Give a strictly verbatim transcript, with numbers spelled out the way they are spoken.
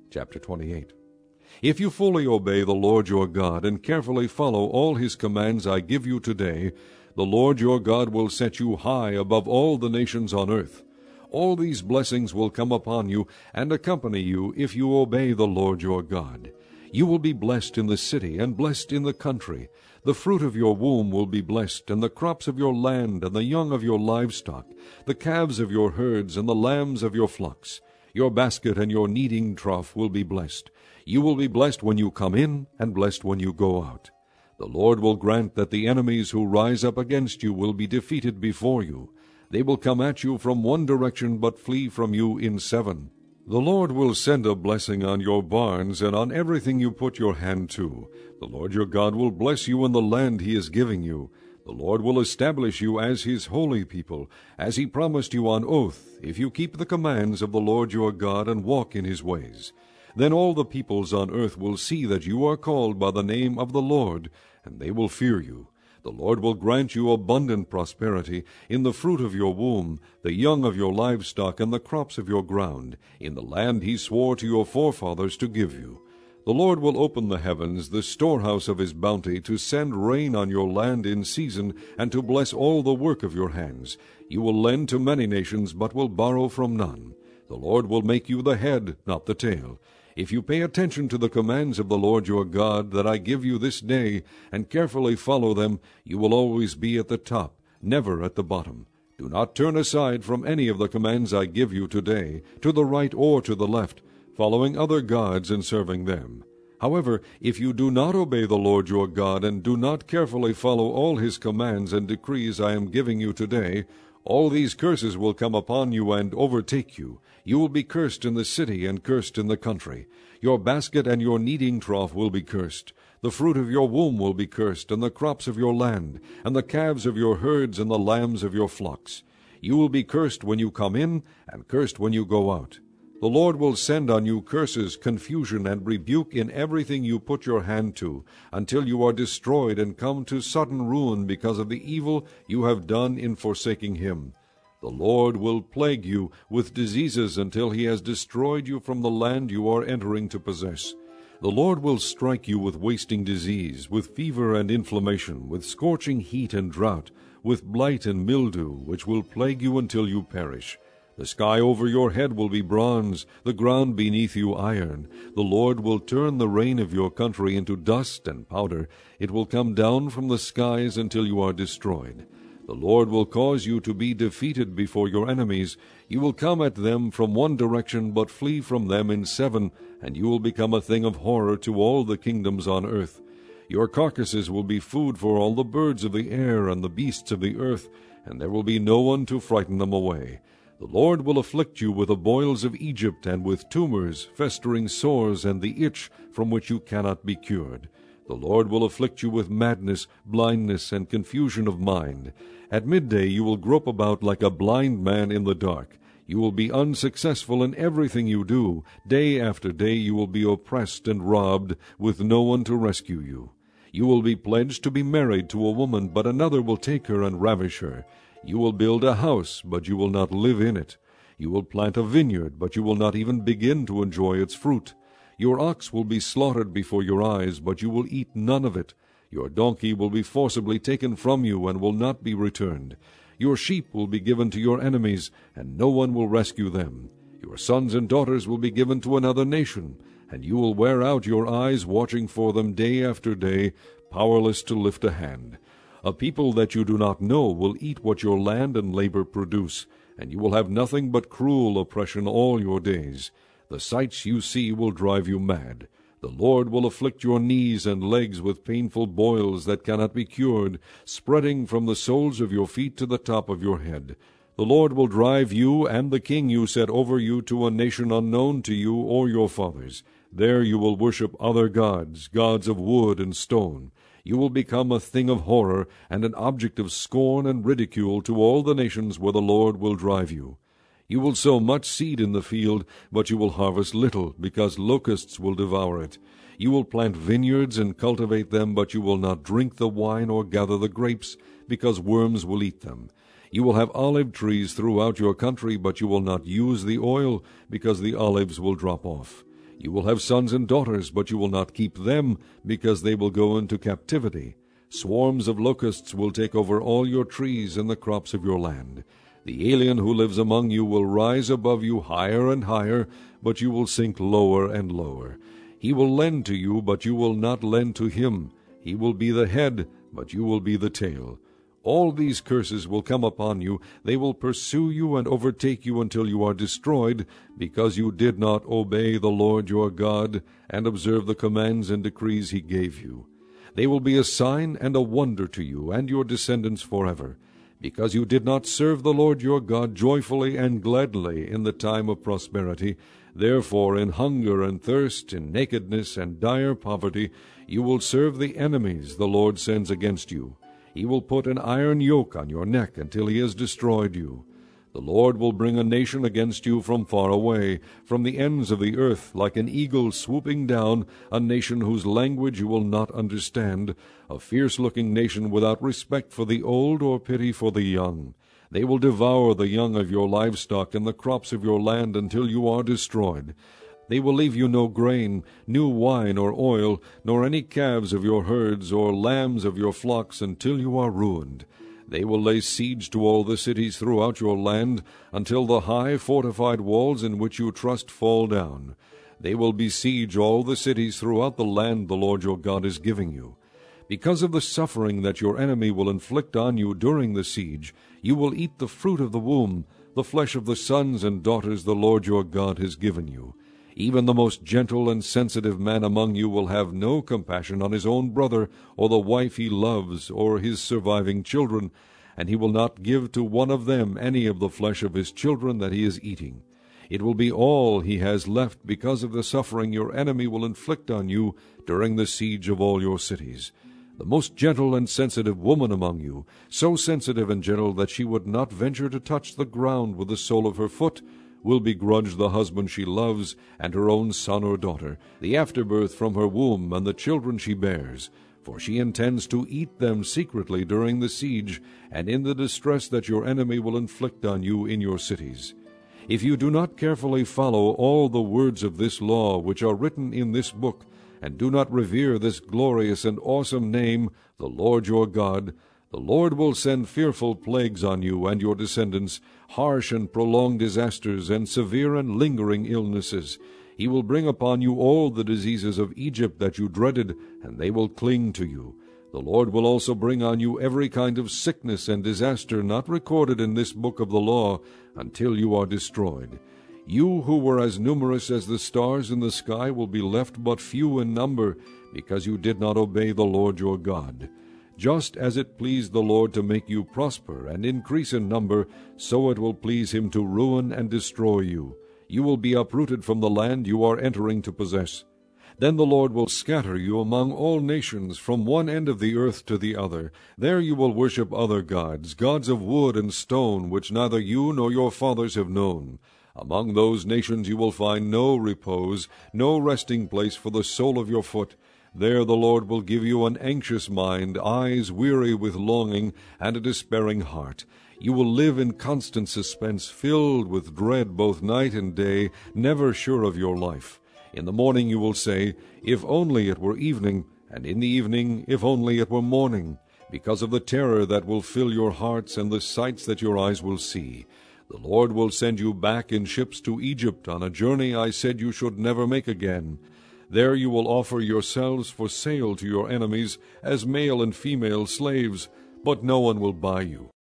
Chapter twenty-eight. If you fully obey the Lord your God and carefully follow all his commands I give you today, the Lord your God will set you high above all the nations on earth. All these blessings will come upon you and accompany you if you obey the Lord your God. You will be blessed in the city and blessed in the country. The fruit of your womb will be blessed, and the crops of your land, and the young of your livestock, the calves of your herds, and the lambs of your flocks. Your basket and your kneading trough will be blessed. You will be blessed when you come in, and blessed when you go out. The Lord will grant that the enemies who rise up against you will be defeated before you. They will come at you from one direction, but flee from you in seven. The Lord will send a blessing on your barns and on everything you put your hand to. The Lord your God will bless you in the land he is giving you. The Lord will establish you as his holy people, as he promised you on oath, if you keep the commands of the Lord your God and walk in his ways. Then all the peoples on earth will see that you are called by the name of the Lord, and they will fear you. The Lord will grant you abundant prosperity in the fruit of your womb, the young of your livestock, and the crops of your ground, in the land he swore to your forefathers to give you. The Lord will open the heavens, the storehouse of his bounty, to send rain on your land in season, and to bless all the work of your hands. You will lend to many nations, but will borrow from none. The Lord will make you the head, not the tail. If you pay attention to the commands of the Lord your God that I give you this day, and carefully follow them, you will always be at the top, never at the bottom. Do not turn aside from any of the commands I give you today, to the right or to the left, following other gods and serving them. However, if you do not obey the Lord your God, and do not carefully follow all his commands and decrees I am giving you today, all these curses will come upon you and overtake you. You will be cursed in the city and cursed in the country. Your basket and your kneading trough will be cursed. The fruit of your womb will be cursed, and the crops of your land, and the calves of your herds, and the lambs of your flocks. You will be cursed when you come in, and cursed when you go out. The Lord will send on you curses, confusion, and rebuke in everything you put your hand to, until you are destroyed and come to sudden ruin because of the evil you have done in forsaking him. The Lord will plague you with diseases until he has destroyed you from the land you are entering to possess. The Lord will strike you with wasting disease, with fever and inflammation, with scorching heat and drought, with blight and mildew, which will plague you until you perish. The sky over your head will be bronze, the ground beneath you iron. The Lord will turn the rain of your country into dust and powder. It will come down from the skies until you are destroyed. The Lord will cause you to be defeated before your enemies. You will come at them from one direction, but flee from them in seven, and you will become a thing of horror to all the kingdoms on earth. Your carcasses will be food for all the birds of the air and the beasts of the earth, and there will be no one to frighten them away. The Lord will afflict you with the boils of Egypt, and with tumors, festering sores, and the itch from which you cannot be cured. The Lord will afflict you with madness, blindness, and confusion of mind. At midday you will grope about like a blind man in the dark. You will be unsuccessful in everything you do. Day after day you will be oppressed and robbed, with no one to rescue you. You will be pledged to be married to a woman, but another will take her and ravish her. You will build a house, but you will not live in it. You will plant a vineyard, but you will not even begin to enjoy its fruit. Your ox will be slaughtered before your eyes, but you will eat none of it. Your donkey will be forcibly taken from you and will not be returned. Your sheep will be given to your enemies, and no one will rescue them. Your sons and daughters will be given to another nation, and you will wear out your eyes watching for them day after day, powerless to lift a hand. A people that you do not know will eat what your land and labor produce, and you will have nothing but cruel oppression all your days. The sights you see will drive you mad. The Lord will afflict your knees and legs with painful boils that cannot be cured, spreading from the soles of your feet to the top of your head. The Lord will drive you and the king you set over you to a nation unknown to you or your fathers. There you will worship other gods, gods of wood and stone. You will become a thing of horror and an object of scorn and ridicule to all the nations where the Lord will drive you. You will sow much seed in the field, but you will harvest little, because locusts will devour it. You will plant vineyards and cultivate them, but you will not drink the wine or gather the grapes, because worms will eat them. You will have olive trees throughout your country, but you will not use the oil, because the olives will drop off. You will have sons and daughters, but you will not keep them, because they will go into captivity. Swarms of locusts will take over all your trees and the crops of your land. The alien who lives among you will rise above you higher and higher, but you will sink lower and lower. He will lend to you, but you will not lend to him. He will be the head, but you will be the tail. All these curses will come upon you. They will pursue you and overtake you until you are destroyed, because you did not obey the Lord your God and observe the commands and decrees he gave you. They will be a sign and a wonder to you and your descendants forever, because you did not serve the Lord your God joyfully and gladly in the time of prosperity. Therefore, in hunger and thirst, in nakedness and dire poverty, you will serve the enemies the Lord sends against you. He will put an iron yoke on your neck until he has destroyed you. The Lord will bring a nation against you from far away, from the ends of the earth, like an eagle swooping down, a nation whose language you will not understand, a fierce-looking nation without respect for the old or pity for the young. They will devour the young of your livestock and the crops of your land until you are destroyed. They will leave you no grain, new wine or oil, nor any calves of your herds or lambs of your flocks until you are ruined. They will lay siege to all the cities throughout your land, until the high fortified walls in which you trust fall down. They will besiege all the cities throughout the land the Lord your God is giving you. Because of the suffering that your enemy will inflict on you during the siege, you will eat the fruit of the womb, the flesh of the sons and daughters the Lord your God has given you. Even the most gentle and sensitive man among you will have no compassion on his own brother, or the wife he loves, or his surviving children, and he will not give to one of them any of the flesh of his children that he is eating. It will be all he has left because of the suffering your enemy will inflict on you during the siege of all your cities. The most gentle and sensitive woman among you, so sensitive and gentle that she would not venture to touch the ground with the sole of her foot, will begrudge the husband she loves, and her own son or daughter, the afterbirth from her womb, and the children she bears. For she intends to eat them secretly during the siege, and in the distress that your enemy will inflict on you in your cities. If you do not carefully follow all the words of this law which are written in this book, and do not revere this glorious and awesome name, the Lord your God, the Lord will send fearful plagues on you and your descendants, harsh and prolonged disasters, and severe and lingering illnesses. He will bring upon you all the diseases of Egypt that you dreaded, and they will cling to you. The Lord will also bring on you every kind of sickness and disaster not recorded in this book of the law, until you are destroyed. You who were as numerous as the stars in the sky will be left but few in number, because you did not obey the Lord your God. Just as it pleased the Lord to make you prosper and increase in number, so it will please him to ruin and destroy you. You will be uprooted from the land you are entering to possess. Then the Lord will scatter you among all nations, from one end of the earth to the other. There you will worship other gods, gods of wood and stone, which neither you nor your fathers have known. Among those nations you will find no repose, no resting place for the sole of your foot. There the Lord will give you an anxious mind, eyes weary with longing, and a despairing heart. You will live in constant suspense, filled with dread both night and day, never sure of your life. In the morning you will say, "If only it were evening," and in the evening, "If only it were morning," because of the terror that will fill your hearts and the sights that your eyes will see. The Lord will send you back in ships to Egypt on a journey I said you should never make again. There you will offer yourselves for sale to your enemies as male and female slaves, but no one will buy you.